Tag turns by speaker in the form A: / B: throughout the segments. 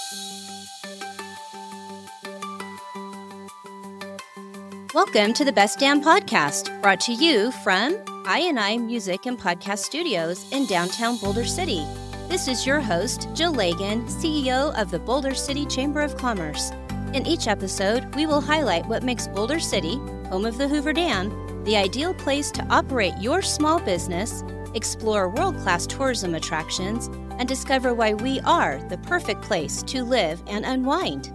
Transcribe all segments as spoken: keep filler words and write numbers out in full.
A: Welcome to the Best Damn Podcast, brought to you from I and I Music and Podcast Studios in downtown Boulder City. This is your host, Jill Lagan, C E O of the Boulder City Chamber of Commerce. In each episode, we will highlight what makes Boulder City, home of the Hoover Dam, the ideal place to operate your small business, explore world-class tourism attractions, and discover why we are the perfect place to live and unwind.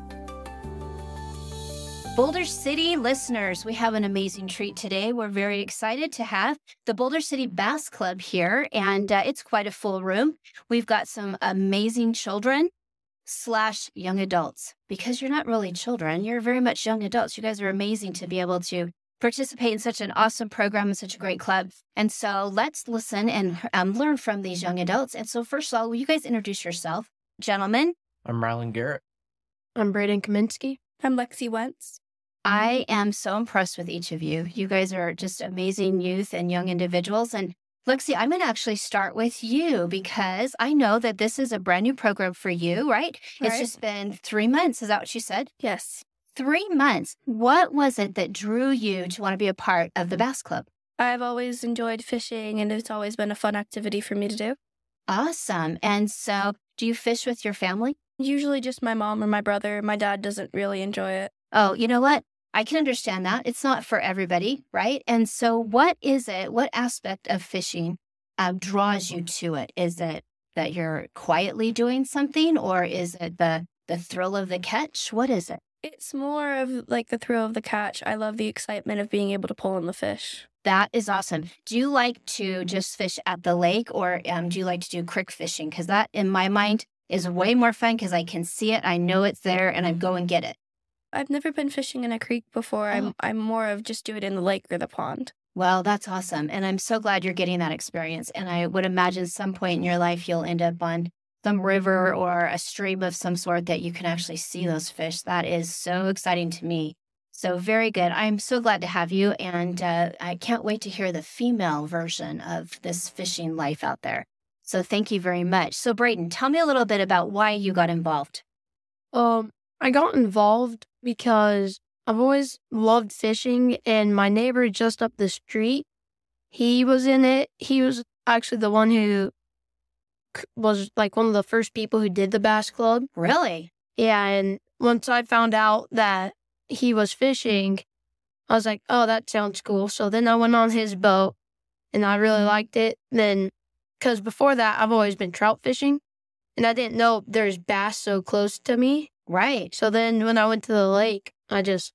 A: Boulder City listeners, we have an amazing treat today. We're very excited to have the Boulder City Bass Club here, and uh, it's quite a full room. We've got some amazing children slash young adults, because you're not really children. You're very much young adults. You guys are amazing to be able to participate in such an awesome program and such a great club. And so let's listen and um, learn from these young adults. And so first of all, will you guys introduce yourself? Gentlemen.
B: I'm Rylan Garrett.
C: I'm Braden Kaminsky.
D: I'm Lexi Wentz.
A: I am so impressed with each of you. You guys are just amazing youth and young individuals. And Lexi, I'm going to actually start with you because I know that this is a brand new program for you, right?
D: Right.
A: It's just been three months. Is that what you said?
D: Yes.
A: Three months. What was it that drew you to want to be a part of the Bass Club?
D: I've always enjoyed fishing, and it's always been a fun activity for me to do.
A: Awesome. And so do you fish with your family?
D: Usually just my mom or my brother. My dad doesn't really enjoy it.
A: Oh, you know what? I can understand that. It's not for everybody, right? And so what is it, what aspect of fishing uh, draws you to it? Is it that you're quietly doing something, or is it the, the thrill of the catch? What is it?
D: It's more of like the thrill of the catch. I love the excitement of being able to pull in the fish.
A: That is awesome. Do you like to just fish at the lake, or um, do you like to do creek fishing? Because that, in my mind, is way more fun because I can see it, I know it's there, and I go and get it.
D: I've never been fishing in a creek before. I'm
A: Oh.
D: I'm more of just do it in the lake or the pond.
A: Well, that's awesome. And I'm so glad you're getting that experience. And I would imagine some point in your life, you'll end up on some river or a stream of some sort that you can actually see those fish. That is so exciting to me. So very good. I'm so glad to have you. And uh, I can't wait to hear the female version of this fishing life out there. So thank you very much. So Braden, tell me a little bit about why you got involved.
C: Um, I got involved because I've always loved fishing, and my neighbor just up the street, he was in it. He was actually the one who c- was like one of the first people who did the Bass Club.
A: Really?
C: Yeah, and once I found out that he was fishing, I was like, oh, that sounds cool. So then I went on his boat, and I really liked it. Then, because before that, I've always been trout fishing, and I didn't know there's bass so close to me.
A: Right.
C: So then when I went to the lake, I just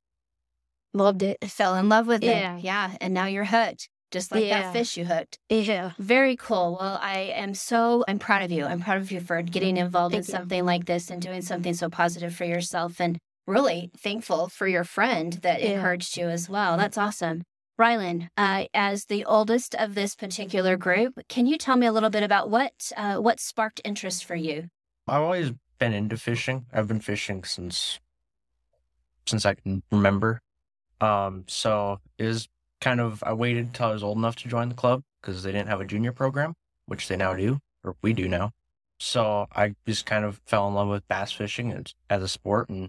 C: loved it.
A: Fell in love with
C: Yeah.
A: it. Yeah. And now you're hooked, just like
C: Yeah.
A: that fish you hooked.
C: Yeah.
A: Very cool. Well, I am so, I'm proud of you. I'm proud of you for getting involved in
C: Thank you.
A: something like this and doing something so positive for yourself, and really thankful for your friend that
C: Yeah.
A: encouraged you as well. That's awesome. Rylan, uh, as the oldest of this particular group, can you tell me a little bit about what uh, what sparked interest for you?
B: I've always been into fishing. I've been fishing since since I can remember. Um, so it was kind of, I waited till I was old enough to join the club because they didn't have a junior program, which they now do, or we do now. So I just kind of fell in love with bass fishing as, as a sport, and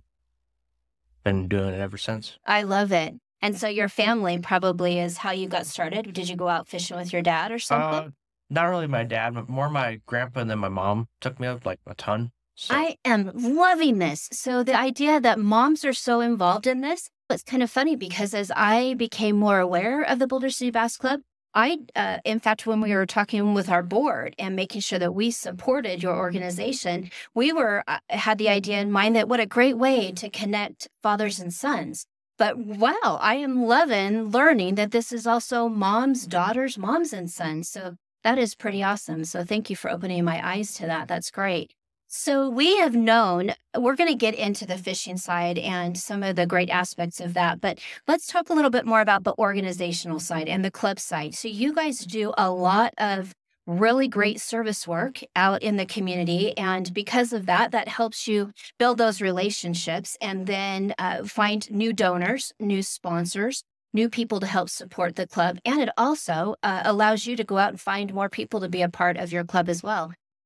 B: been doing it ever since.
A: I love it. And so your family probably is how you got started. Did you go out fishing with your dad or something?
B: Uh, not really my dad, but more my grandpa, and then my mom took me up like a ton. So.
A: I am loving this. So the idea that moms are so involved in this, it's kind of funny because as I became more aware of the Boulder City Bass Club, I, uh, in fact, when we were talking with our board and making sure that we supported your organization, we were uh, had the idea in mind that what a great way to connect fathers and sons. But wow, I am loving learning that this is also moms, daughters, moms, and sons. So that is pretty awesome. So thank you for opening my eyes to that. That's great. So we have known, we're going to get into the fishing side and some of the great aspects of that, but let's talk a little bit more about the organizational side and the club side. So you guys do a lot of really great service work out in the community, and because of that, that helps you build those relationships and then uh, find new donors, new sponsors, new people to help support the club, and it also uh, allows you to go out and find more people to be a part of your club as well.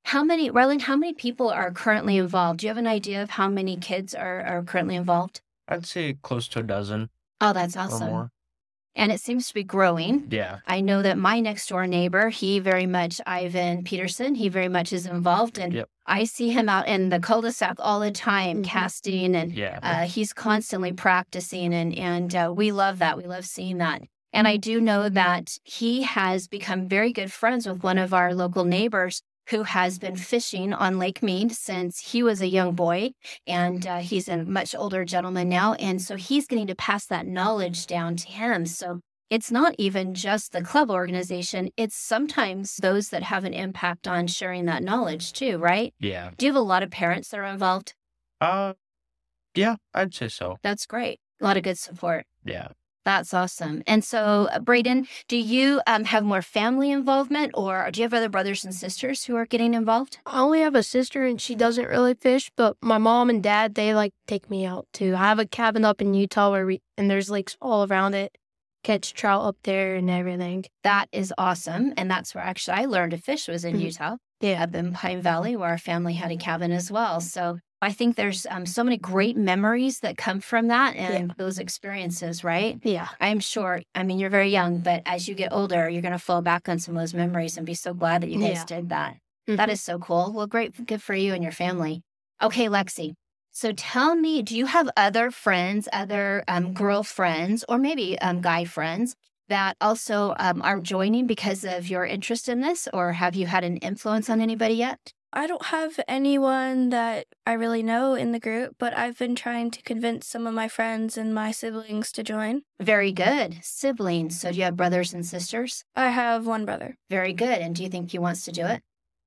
A: How many, Rylan, how many people are currently involved? Do you have an idea of how many kids are, are currently involved?
B: I'd say close to a dozen
A: Oh, that's
B: or
A: awesome.
B: more.
A: And it seems to be growing.
B: Yeah.
A: I know that my next door neighbor, he very much, Ivan Peterson, he very much is involved. And
B: Yep.
A: I see him out in the cul-de-sac all the time,
C: Mhm.
A: casting, and
B: Yeah.
A: uh, he's constantly practicing. And, and uh, we love that. We love seeing that. And I do know that he has become very good friends with one of our local neighbors who has been fishing on Lake Mead since he was a young boy. And uh, he's a much older gentleman now. And so he's getting to pass that knowledge down to him. So it's not even just the club organization. It's sometimes those that have an impact on sharing that knowledge too, right?
B: Yeah.
A: Do you have a lot of parents that are involved?
B: Uh, yeah, I'd say so.
A: That's great. A lot of good support.
B: Yeah.
A: That's awesome. And so, uh, Braden, do you um, have more family involvement, or do you have other brothers and sisters who are getting involved?
C: I only have a sister and she doesn't really fish, but my mom and dad, they like take me out too. I have a cabin up in Utah where we, and there's lakes all around it. Catch trout up there and everything.
A: That is awesome. And that's where actually I learned to fish was in
C: Mhm.
A: Utah,
C: Yeah.
A: up in Pine Valley, where our family had a cabin as well. So I think there's um, so many great memories that come from that and
C: Yeah.
A: those experiences, right?
C: Yeah.
A: I'm sure, I mean, you're very young, but as you get older, you're going to fall back on some of those memories and be so glad that you guys
C: Yeah.
A: did that.
C: Mhm.
A: That is so cool. Well, great. Good for you and your family. Okay, Lexi. So tell me, do you have other friends, other um, girlfriends, or maybe um, guy friends that also um, are joining because of your interest in this? Or have you had an influence on anybody yet?
D: I don't have anyone that I really know in the group, but I've been trying to convince some of my friends and my siblings to join.
A: Very good. Siblings. So do you have brothers and sisters?
D: I have one brother.
A: Very good. And do you think he wants to do it?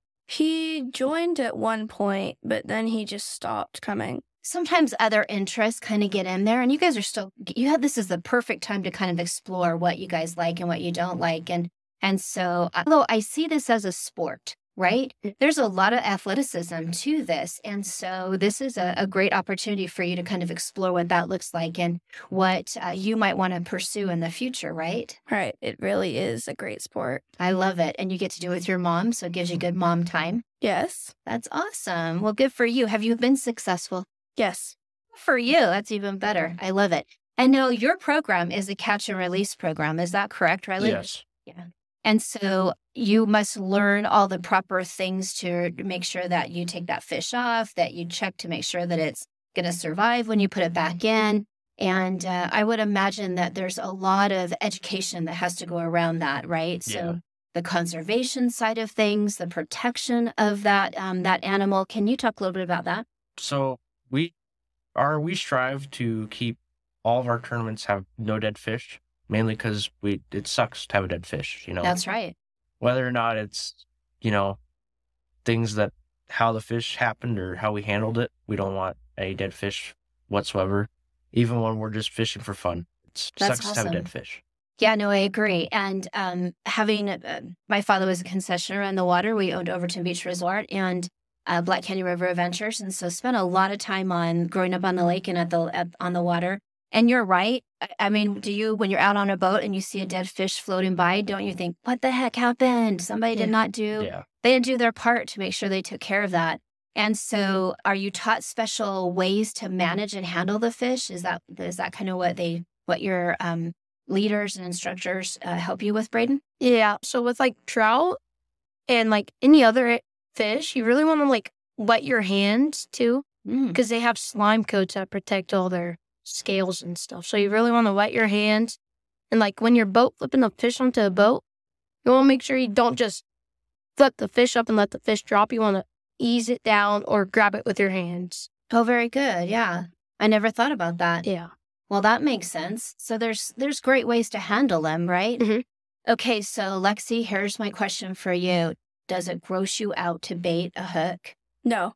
D: He joined at one point, but then he just stopped coming.
A: Sometimes other interests kind of get in there, and you guys are still, you have, this is the perfect time to kind of explore what you guys like and what you don't like. And, and so, although I see this as a sport, right? There's a lot of athleticism to this. And so this is a, a great opportunity for you to kind of explore what that looks like and what uh, you might want to pursue in the future, right?
D: Right. It really is a great sport.
A: I love it. And you get to do it with your mom, so it gives you good mom time.
D: Yes.
A: That's awesome. Well, good for you. Have you been successful?
D: Yes.
A: For you, that's even better. I love it. And now your program is a catch and release program. Is that correct, Riley?
B: Yes.
A: Yeah. And so you must learn all the proper things to make sure that you take that fish off, that you check to make sure that it's going to survive when you put it back in. And uh, I would imagine that there's a lot of education that has to go around that, right?
B: Yeah.
A: So the conservation side of things, the protection of that um, that animal. Can you talk a little bit about that?
B: So we are we strive to keep all of our tournaments have no dead fish, mainly because we it sucks to have a dead fish. You know,
A: That's right.
B: whether or not it's you know things that how the fish happened or how we handled it, we don't want a dead fish whatsoever. Even when we're just fishing for fun, it
A: That's
B: sucks to have a
A: awesome.
B: dead fish.
A: Yeah, no, I agree. And um, having uh, my father was a concessionaire on the water. We owned Overton Beach Resort and uh, Black Canyon River Adventures, and so spent a lot of time on growing up on the lake and at the at, on the water. And you're right. I, I mean, do you when you're out on a boat and you see a dead fish floating by, don't you think, what the heck happened? Somebody did
C: Yeah.
A: not do.
B: Yeah.
A: They didn't do their part to make sure they took care of that. And so, are you taught special ways to manage and handle the fish? Is that is that kind of what they what your um, leaders and instructors uh, help you with, Braden?
C: Yeah. So with like trout and like any other fish, you really want to like wet your hands too,
A: Mm.
C: because they have slime coats that protect all their scales and stuff. So you really want to wet your hands. And like when you're boat flipping the fish onto a boat, you want to make sure you don't just flip the fish up and let the fish drop. You want to ease it down or grab it with your hands.
A: Oh, very good. Yeah, I never thought about that.
C: Yeah.
A: Well, that makes sense. So there's there's great ways to handle them, right?
C: Mhm.
A: Okay, so Lexi, here's my question for you. Does it gross you out to bait a hook?
D: No.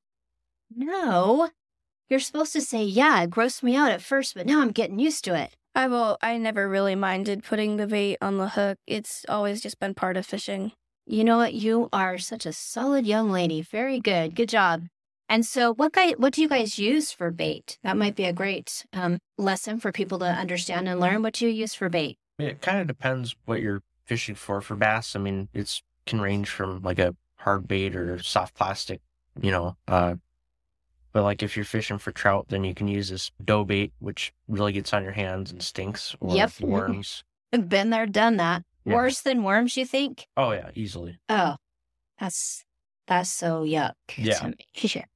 A: No. You're supposed to say, yeah, it grossed me out at first, but now I'm getting used to it.
D: I've al- I never really minded putting the bait on the hook. It's always just been part of fishing.
A: You know what? You are such a solid young lady. Very good. Good job. And so what guy, what do you guys use for bait? That might be a great um, lesson for people to understand and learn. What do you use for bait?
B: I mean, it kind of depends what you're fishing for. For bass, I mean, it's can range from like a hard bait or soft plastic, you know. Uh, but like if you're fishing for trout, then you can use this dough bait, which really gets on your hands and stinks, or
A: Yep.
B: worms.
A: Been there, done that.
B: Yeah.
A: Worse than worms, you think?
B: Oh yeah, easily.
A: Oh, that's that's so yuck
B: Yeah.
A: to me.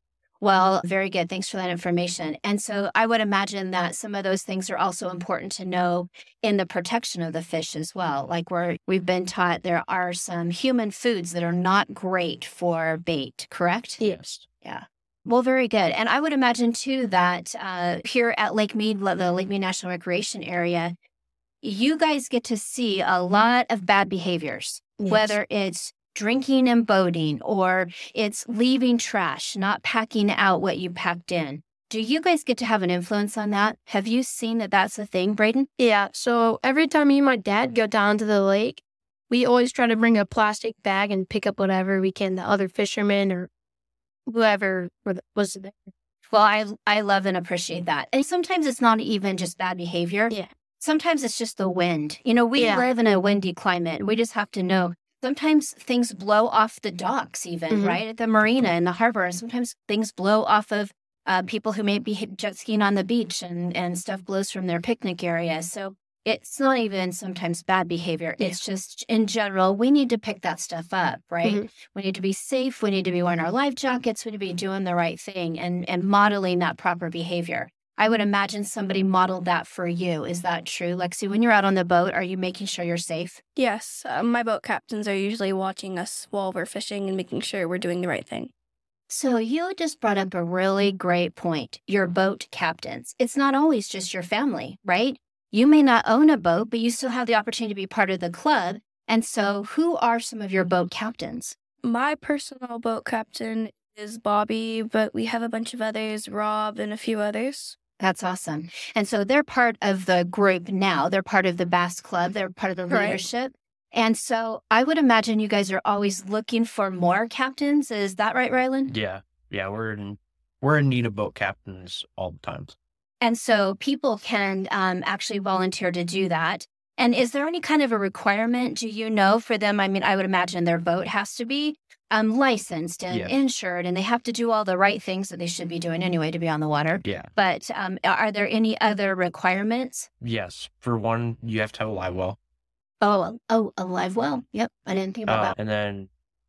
A: Well, very good. Thanks for that information. And so I would imagine that some of those things are also important to know in the protection of the fish as well. Like we're, we've been taught there are some human foods that are not great for bait, correct?
C: Yes.
A: Yeah. Well, very good. And I would imagine too that uh, here at Lake Mead, the Lake Mead National Recreation Area, you guys get to see a lot of bad behaviors,
C: Yes.
A: whether it's drinking and boating, or it's leaving trash, not packing out what you packed in. Do you guys get to have an influence on that? Have you seen that that's a thing, Braden?
C: Yeah. So every time me and my dad go down to the lake, we always try to bring a plastic bag and pick up whatever we can, the other fishermen or whoever was there.
A: Well, I I love and appreciate that. And sometimes it's not even just bad behavior.
C: Yeah.
A: Sometimes it's just the wind. You know, we
C: Yeah.
A: live in a windy climate, and we just have to know sometimes things blow off the docks even,
C: Mhm.
A: right? At the marina in the harbor. And sometimes things blow off of uh, people who may be jet skiing on the beach, and, and stuff blows from their picnic area. So it's not even sometimes bad behavior.
C: Yeah.
A: It's just in general, we need to pick that stuff up, right?
C: Mhm.
A: We need to be safe. We need to be wearing our life jackets. We need to be doing the right thing and, and modeling that proper behavior. I would imagine somebody modeled that for you. Is that true? Lexi, when you're out on the boat, are you making sure you're safe?
D: Yes, uh, my boat captains are usually watching us while we're fishing and making sure we're doing the right thing.
A: So you just brought up a really great point. Your boat captains. It's not always just your family, right? You may not own a boat, but you still have the opportunity to be part of the club. And so who are some of your boat captains?
D: My personal boat captain is Bobby, but we have a bunch of others, Rob and a few others.
A: That's awesome. And so they're part of the group now. They're part of the Bass Club. They're part of the
C: Right.
A: leadership. And so I would imagine you guys are always looking for more captains. Is that right, Rylan?
B: Yeah, yeah, we're in we're in need of boat captains all the time.
A: And so people can um, actually volunteer to do that. And is there any kind of a requirement, do you know, for them? I mean, I would imagine their boat has to be um, licensed and
B: Yes.
A: insured, and they have to do all the right things that they should be doing anyway to be on the water.
B: Yeah.
A: But um, are there any other requirements?
B: Yes. For one, you have to have a live well.
A: Oh, oh, a live well. Yep, I didn't think about
B: Uh,
A: that.
B: and then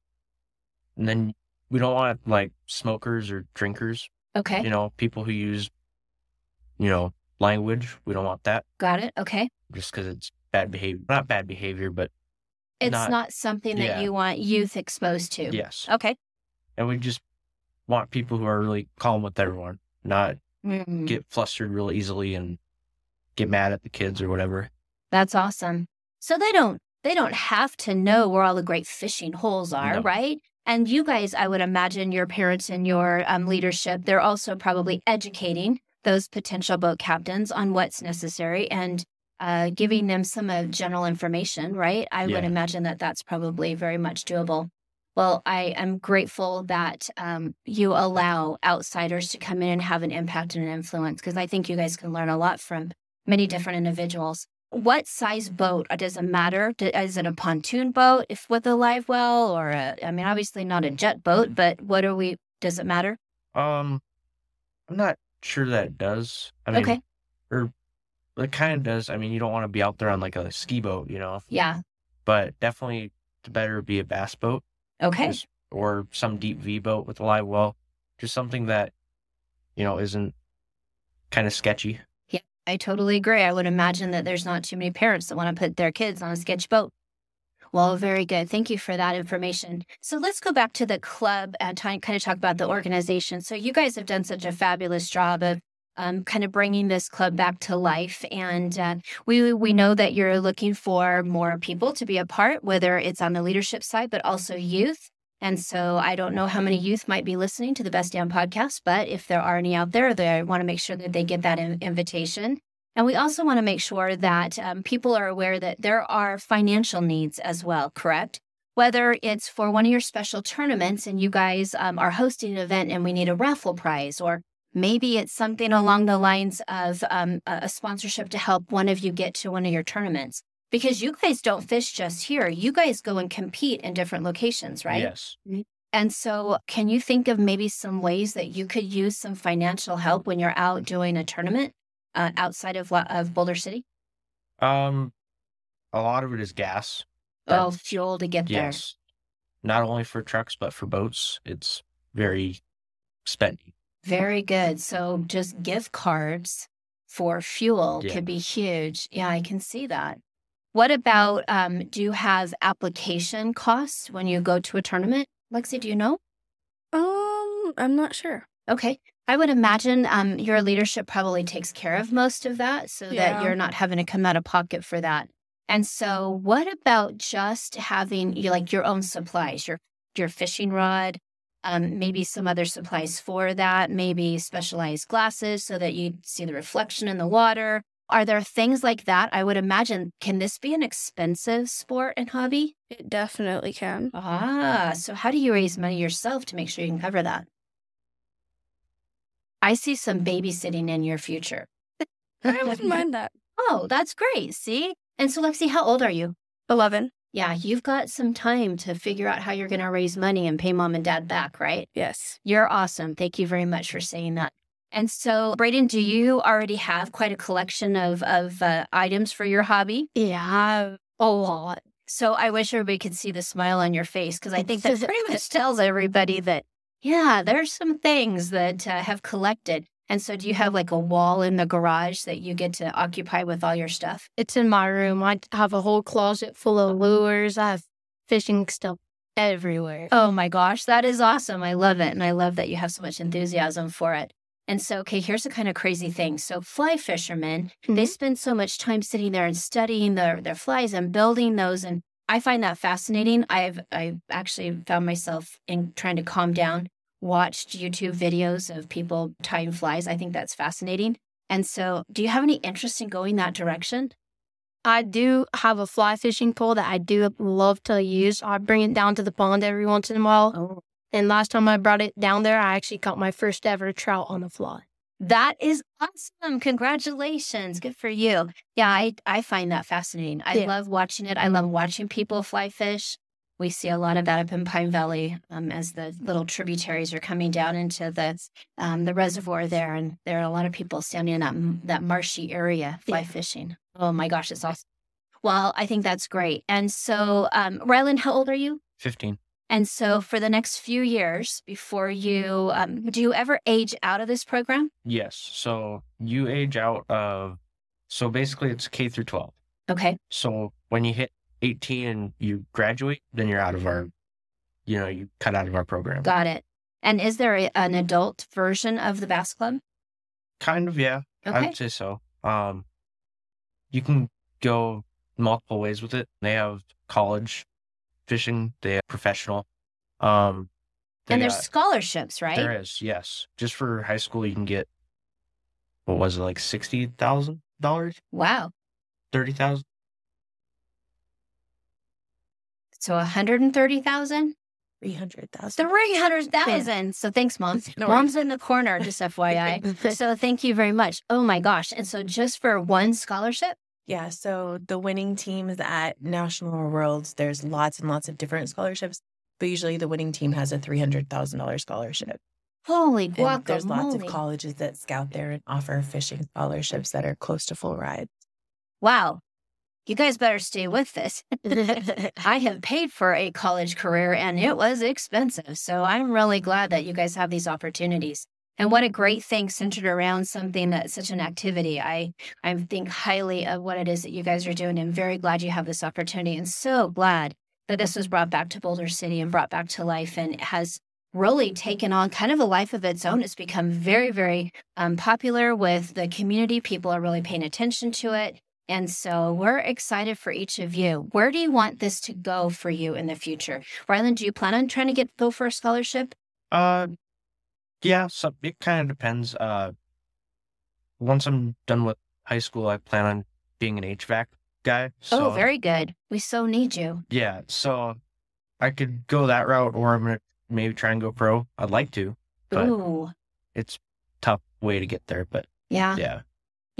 B: and then we don't want like smokers or drinkers,
A: Okay,
B: you know, people who use, you know, language. We don't want that
A: got it. Okay.
B: just because it's bad behavior. Not bad behavior, but
A: It's
B: Not-
A: not, something that
B: yeah.
A: you want youth exposed to.
B: yes.
A: Okay.
B: And we just want people who are really calm with everyone, not
A: Mm,
B: get flustered real easily and get mad at the kids or whatever.
A: that's awesome. So they don't they don't have to know where all the great fishing holes are,
B: No.
A: right? And you guys, I would imagine your parents and your um, leadership, they're also probably educating those potential boat captains on what's necessary and uh, giving them some uh, general information, right? I would
B: Yeah.
A: imagine that that's probably very much doable. Well, I am grateful that um, you allow outsiders to come in and have an impact and an influence, because I think you guys can learn a lot from many different individuals. What size boat? Uh, Does it matter? Do- Is it a pontoon boat if with a live well, or a, I mean, obviously not a jet boat, but what are we? Does it matter?
B: Um, I'm not sure that it does. I mean,
A: Okay.
B: or it kind of does. I mean, you don't want to be out there on like a ski boat, you know,
A: Yeah.
B: but definitely it's better to be a bass boat.
A: Okay.
B: Just- or some deep V boat with a live well, just something that, you know, isn't kind of sketchy.
A: I totally agree. I would imagine that there's not too many parents that want to put their kids on a sketch boat. Well, very good. Thank you for that information. So let's go back to the club and t- kind of talk about the organization. So you guys have done such a fabulous job of um, kind of bringing this club back to life. And uh, we we know that you're looking for more people to be a part, whether it's on the leadership side, but also youth. And so I don't know how many youth might be listening to the Best Damn podcast, but if there are any out there, they want to make sure that they get that in- invitation. And we also want to make sure that um, people are aware that there are financial needs as well, correct? Whether it's for one of your special tournaments and you guys um, are hosting an event and we need a raffle prize, or maybe it's something along the lines of um, a a sponsorship to help one of you get to one of your tournaments. Because you guys don't fish just here. You guys go and compete in different locations, right?
B: Yes.
A: And so can you think of maybe some ways that you could use some financial help when you're out doing a tournament uh, outside of, La- of Boulder City?
B: Um, a lot of it is gas.
A: Oh,
B: That's-
A: fuel to get there.
B: Yes. Not only for trucks, but for boats. It's very spendy.
A: Very good. So just gift cards for fuel
B: Yeah.
A: could be huge. Yeah, I can see that. What about, um, do you have application costs when you go to a tournament? Lexi, do you know?
D: Um, I'm not sure.
A: Okay. I would imagine um, your leadership probably takes care of most of that so that
D: Yeah.
A: you're not having to come out of pocket for that. And so what about just having you like your own supplies, your your fishing rod, um, maybe some other supplies for that, maybe specialized glasses so that you see the reflection in the water? Are there things like that? I would imagine, can this be an expensive sport and hobby?
D: It definitely can.
A: Ah, so how do you raise money yourself to make sure you can cover that? I see some babysitting in your future.
D: I wouldn't mind that.
A: Oh, that's great. See? And so, Lexi, how old are you?
D: eleven.
A: Yeah, you've got some time to figure out how you're going to raise money and pay mom and dad back, right?
D: Yes.
A: You're awesome. Thank you very much for saying that. And so, Brayden, do you already have quite a collection of, of uh, items for your hobby?
C: Yeah, I have a lot.
A: So I wish everybody could see the smile on your face because I think that pretty much tells everybody that, yeah, there's some things that uh, have collected. And so do you have like a wall in the garage that you get to occupy with all your stuff?
C: It's in my room. I have a whole closet full of lures. I have fishing stuff everywhere.
A: Oh my gosh, that is awesome. I love it. And I love that you have so much enthusiasm for it. And so, okay, here's the kind of crazy thing. So fly fishermen, they spend so much time sitting there and studying their, their flies and building those. And I find that fascinating. I've, I've actually found myself in trying to calm down, watched YouTube videos of people tying flies. I think that's fascinating. And so do you have any interest in going that direction?
C: I do have a fly fishing pole that I do love to use. I bring it down to the pond every once in a while.
A: Oh,
C: And last time I brought it down there, I actually caught my first ever trout on a fly.
A: that is awesome. Congratulations. Good for you. Yeah, I, I find that fascinating. I
C: Yeah.
A: love watching it. I love watching people fly fish. We see a lot of that up in Pine Valley um, as the little tributaries are coming down into the um, the reservoir there. And there are a lot of people standing in that, that marshy area fly
C: Yeah.
A: fishing. Oh my gosh, it's awesome. Well, I think that's great. And so, um, Rylan, how old are you?
B: fifteen.
A: And so for the next few years before you, um, do you ever age out of this program?
B: Yes. So you age out of, so basically it's K through twelve.
A: Okay.
B: So when you hit eighteen and you graduate, then you're out of our, you know, you cut out of our program.
A: Got it. And is there a, an adult version of the Bass Club?
B: Kind of, yeah. I
A: Okay.
B: would say so. Um, you can go multiple ways with it. They have college fishing, they have professional. Um, they
A: And there's
B: got-
A: scholarships, right?
B: There is, yes. Just for high school, you can get, what was it, like sixty thousand dollars?
A: Wow.
B: thirty thousand?
A: So one hundred thirty thousand?
E: three hundred thousand.
A: three hundred thousand. So thanks, Mom.
E: No
A: Mom's in the corner, just F Y I. So thank you very much. Oh my gosh. And so just for one scholarship?
E: Yeah, so the winning teams at National or Worlds, there's lots and lots of different scholarships, but usually the winning team has a three hundred thousand dollars scholarship.
A: Holy
E: And
A: guacamole.
E: there's lots of colleges that scout there and offer fishing scholarships that are close to full rides.
A: Wow. You guys better stay with this. I have paid for a college career and it was expensive. So I'm really glad that you guys have these opportunities. And what a great thing centered around something that's such an activity. I, I think highly of what it is that you guys are doing. I'm very glad you have this opportunity and so glad that this was brought back to Boulder City and brought back to life and has really taken on kind of a life of its own. It's become very, very um, popular with the community. People are really paying attention to it. And so we're excited for each of you. Where do you want this to go for you in the future? Rylan, do you plan on trying to get go for a scholarship?
B: Uh, yeah, so it kind of depends. Uh, once I'm done with high school, I plan on being an H V A C guy. So,
A: Oh, very good. We so need you.
B: yeah, so I could go that route, or I'm gonna maybe try and go pro. I'd like to, but
A: Ooh,
B: it's a tough way to get there. But
A: yeah.
B: yeah,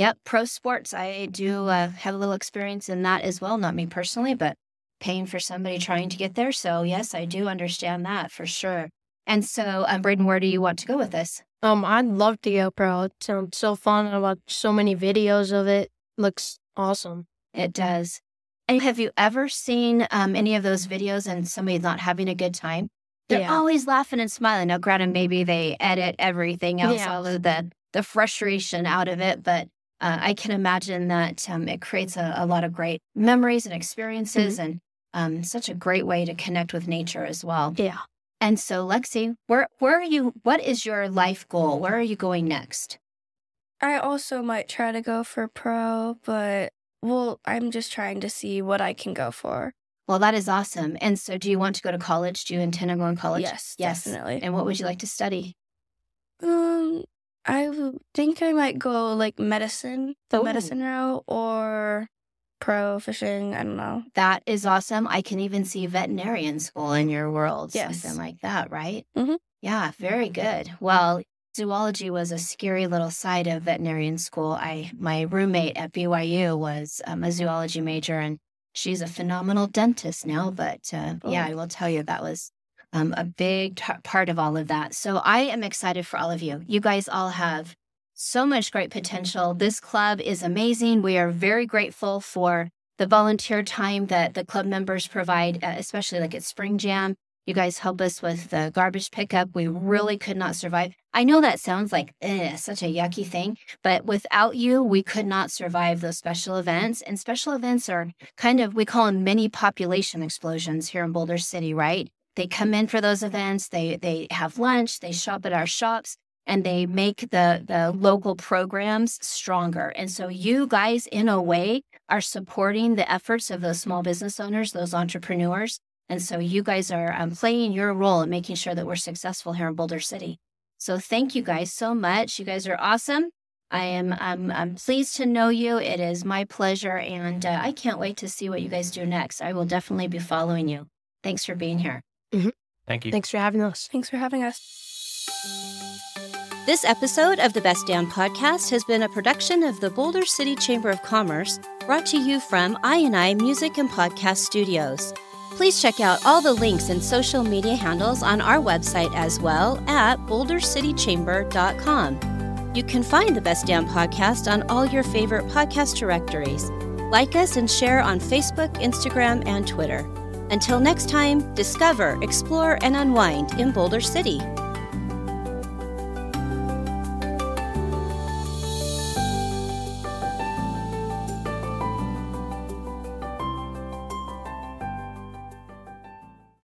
A: Yep, pro sports. I do uh, have a little experience in that as well. Not me personally, but paying for somebody trying to get there. So yes, I do understand that for sure. And so, um, Braden, where do you want to go with this?
C: Um, I'd love to go pro. It sounds so fun. I watched so many videos of it. Looks awesome.
A: It does. And have you ever seen um, any of those videos and somebody not having a good time? They're
C: Yeah.
A: always laughing and smiling. Now, granted, maybe they edit everything else,
C: Yeah.
A: all of the, the frustration out of it, but uh, I can imagine that um, it creates a, a lot of great memories and experiences and um, such a great way to connect with nature as well.
C: Yeah.
A: And so, Lexi, where where are you? What is your life goal? Where are you going next?
D: I also might try to go for pro, but well, I'm just trying to see what I can go for.
A: Well, that is awesome. And so, do you want to go to college? Do you intend on going to college?
D: Yes,
A: Yes.
D: definitely.
A: And what would you like to study?
D: Um, I w- think I might go like medicine, the
A: Ooh.
D: medicine route, or pro fishing. I don't know.
A: That is awesome. I can even see veterinarian school in your world.
D: Yes.
A: Something like that, right?
D: Mhm.
A: Yeah, very good. Well, zoology was a scary little side of veterinarian school. I my roommate at B Y U was um, a zoology major, and she's a phenomenal dentist now. But uh, yeah,
D: Oh.
A: I will tell you that was um, a big t- part of all of that. So I am excited for all of you. You guys all have so much great potential. This club is amazing. We are very grateful for the volunteer time that the club members provide, uh, especially like at Spring Jam. You guys help us with the garbage pickup. We really could not survive. I know that sounds like eh, such a yucky thing, but without you, we could not survive those special events. And special events are kind of, we call them mini population explosions here in Boulder City, right? They come in for those events. They they have lunch. They shop at our shops. And they make the, the local programs stronger. And so you guys, in a way, are supporting the efforts of those small business owners, those entrepreneurs. And so you guys are um, playing your role in making sure that we're successful here in Boulder City. So thank you guys so much. You guys are awesome. I am I'm, I'm pleased to know you. It is my pleasure. And uh, I can't wait to see what you guys do next. I will definitely be following you. Thanks for being here.
B: Thank you.
C: Thanks for having us.
D: Thanks for having us.
F: This episode of the Best Damn Podcast has been a production of the Boulder City Chamber of Commerce, brought to you from I and I Music and Podcast Studios. Please check out all the links and social media handles on our website as well at boulder city chamber dot com. You can find the Best Damn Podcast on all your favorite podcast directories. Like us and share on Facebook, Instagram, and Twitter. Until next time, discover, explore, and unwind in Boulder City.